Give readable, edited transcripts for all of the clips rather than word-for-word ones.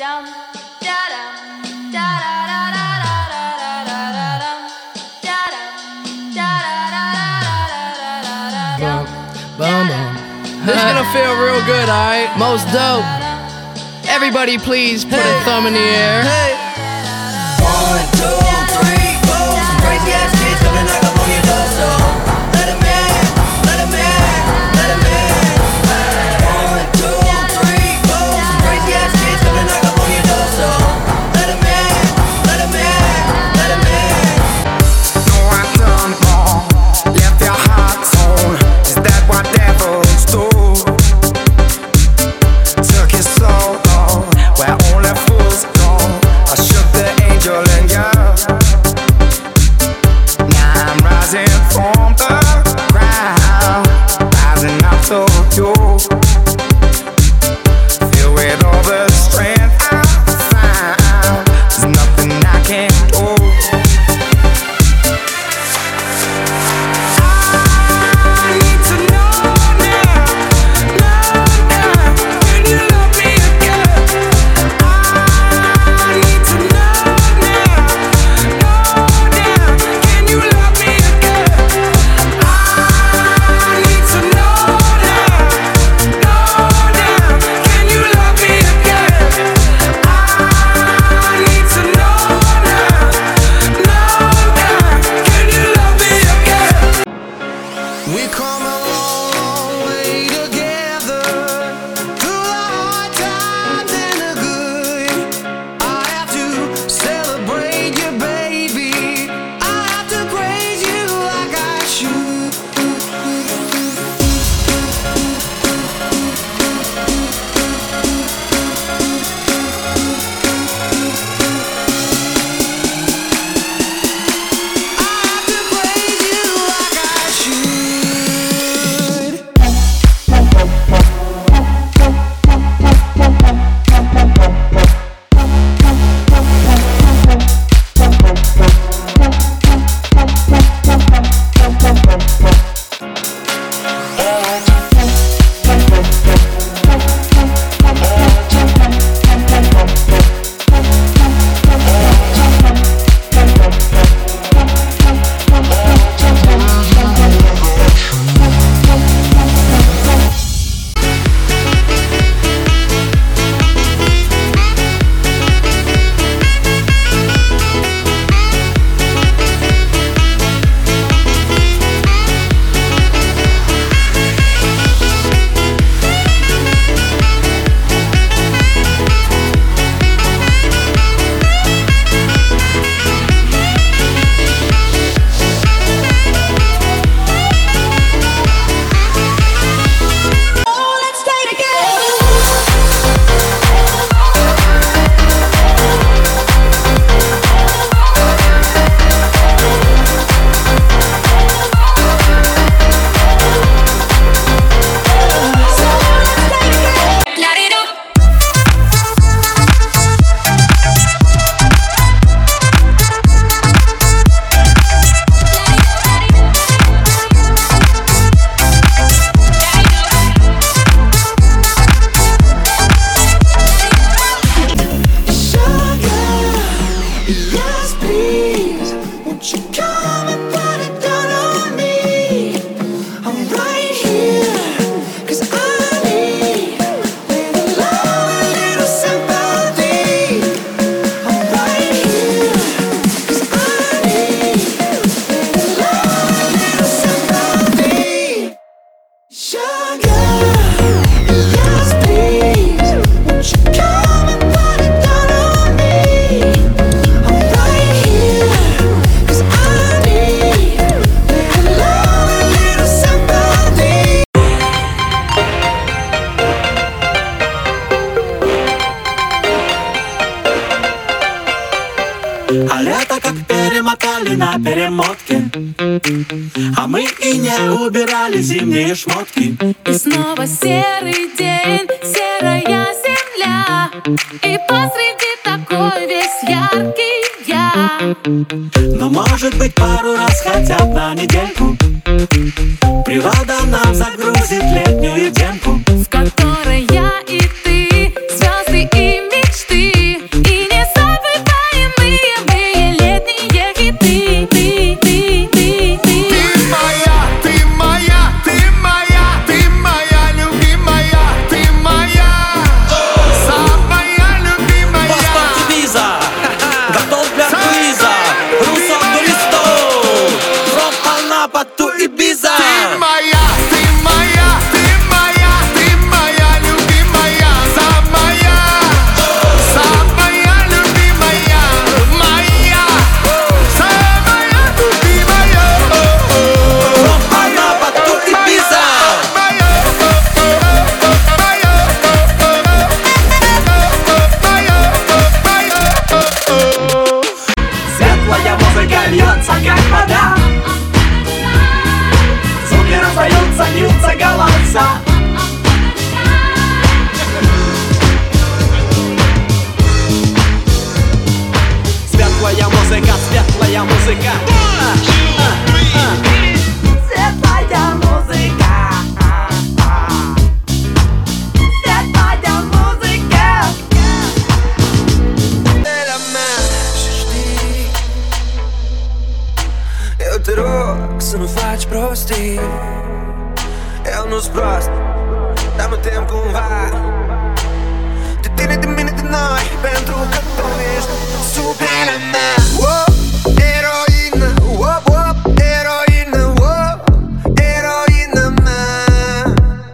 Dum da dum da da da da da da da da dum da dum da da da da da da. This is gonna feel real good, alright? Most dope. Everybody please put a thumb in the air. Hey. 1, 2, 3, 4. Some crazy ass kids coming knock up on your door, so let 'em in, let 'em in, let 'em in. 1, 2, 3, 4. Some crazy ass kids coming knock up on your door, so let 'em in, let 'em in, let 'em in. No, I done wrong. Left your heart torn. Is that what devils do? Took you so long, where only fools go. I shook the angel in you. Now I'm rising from the ground, rising up to you. Filled with all the strength I found. There's nothing I can't do. I need to know now, can you love me again? I need to know now, can you love me again? I need to know now, can you love me again? I need to know now, can you love me again? We come a long way together, through the hard times and the good. I have to celebrate you, baby. I have to praise you like I should. I have to praise you like I should. Yes, please, won't you come and put it down on me? I'm right here, 'cause I need a little love, a little sympathy. I'm right here, 'cause I need a little love, a little sympathy. Sugar, yes, please, won't you come and put it down on me? I'm right here, 'cause I need a little love, a little sympathy. А лето как перемотали на перемотке, а мы и не убирали зимние шмотки. И снова серый день, серая земля, и посреди такой весь яркий я. Но может быть пару раз хотя бы на недельку природа нам загрузит летнюю демку, В которой я и ты, звезды и мечты. să nu faci prostii. Eu nu-s prost, dar mă tem cumva de tine, de mine, de noi, pentru că tu ești supera mea. Eroină, eroină, eroină mea.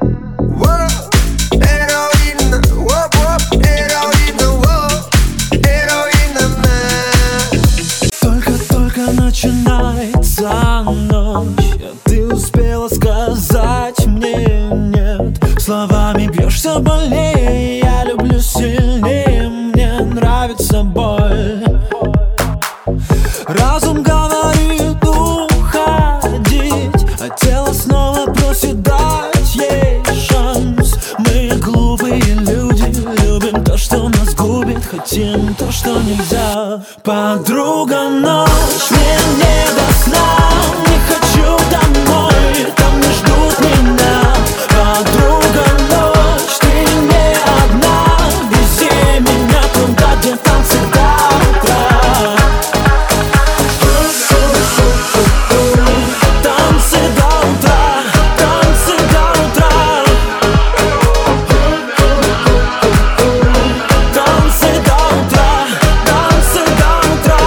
Eroină, eroină, eroină mea. Только начинается ночь, а ты успела сказать мне нет. Словами бьешься больнее, я люблю сильнее, мне нравится боль. Разум говорит уходить, а тело снова просит дать ей шанс. Мы глупые люди, любим то, что нас губит, хотим то, что нельзя. Подруга, ночь, мне не до сна, не хочу домой, там не ждут меня. Подруга, ночь, ты не одна, вези меня туда, где танцы до утра. Танцы до утра, танцы до утра. Танцы до утра, танцы до утра.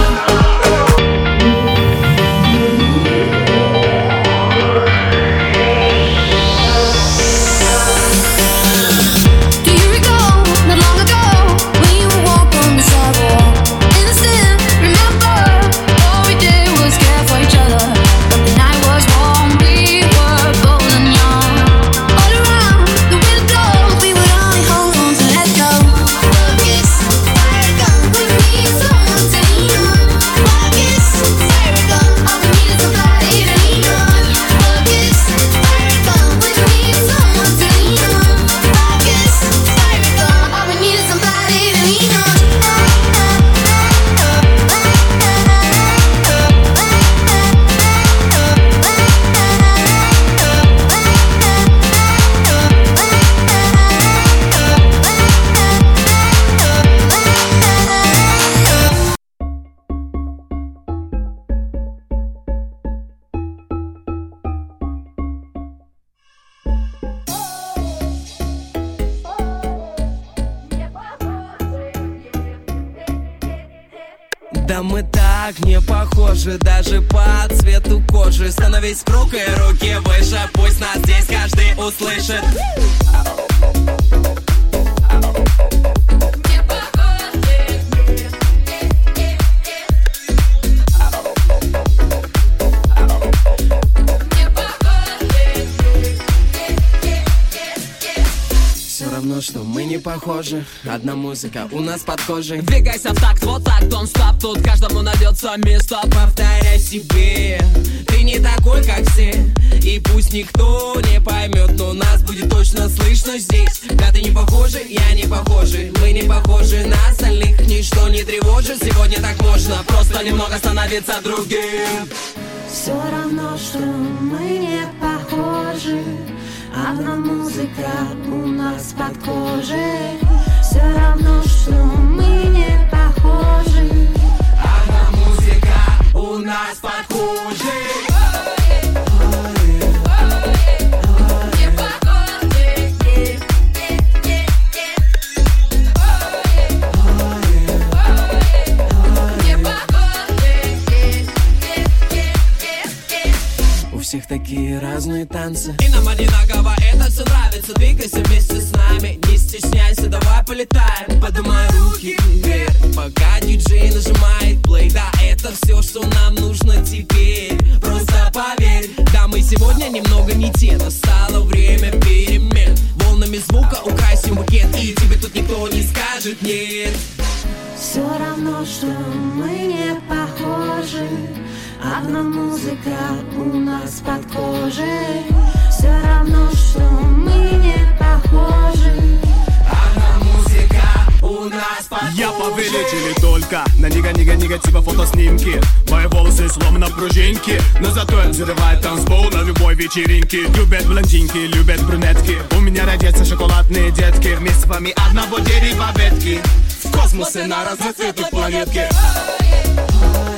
Do you recall, not long ago, when you would walk on the sidewalk? Innocent, remember, all we did was care for each other. But the night was warm, we were bold and young. All around, the wind blows, we would only hold on to let go. Focus, fire gun, we need someone to lean on. Focus, fire gun, all we need is somebody to lean on. Focus, fire gun, we need someone to lean on. Focus, fire gun, all we need is somebody to lean on. Да мы так не похожи, даже по цвету кожи. Становись в круг и руки выше, пусть нас здесь каждый услышит. Все равно, что мы не похожи, одна музыка у нас под кожей. Двигайся в такт, вот так, don't stop. Тут каждому найдется место. Повторяй себе, ты не такой, как все. И пусть никто не поймет, но нас будет точно слышно здесь. Да ты не похожи, я не похожи, мы не похожи на остальных. Ничто не тревожит, сегодня так можно просто немного становиться другим. Все равно, что мы не похожи, одна музыка у нас под кожей. Все равно, что мы не похожи, одна музыка у нас под кожей. У всех такие разные танцы, И нам одинаково это все нравится. Двигайся вместе с нами, не стесняйся, давай полетаем. поднимай руки вверх, пока диджей нажимает плей. Да, это все, что нам нужно теперь. Просто поверь, да, мы сегодня немного не те. Настало время перемен. Волнами звука украсим уикенд, и тебе тут никто не скажет нет. все равно, что мы не похожи, одна музыка у нас под кожей. Все равно, что мы не похожи, одна музыка у нас под кожей. Я повелитель и только на негатива фотоснимки. Мои волосы словно пружинки, но зато я взрываю танцпол на любой вечеринке. Любят блондинки, любят брюнетки. У меня родятся шоколадные детки. Вместе с вами одного дерева ветки. В космосе на разноцветной планетке.